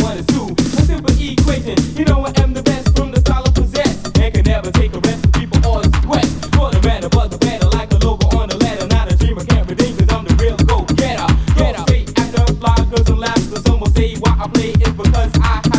one is two. A simple equation. You know I am the best from the style I possess, and can never take a rest. People always quest for the matter, but the better, like a logo on a ladder. Not a dream I can't redeem, cause I'm the real go-getter. Get up, straight after fly, girls and laughs. Cause some will say why I play is because I have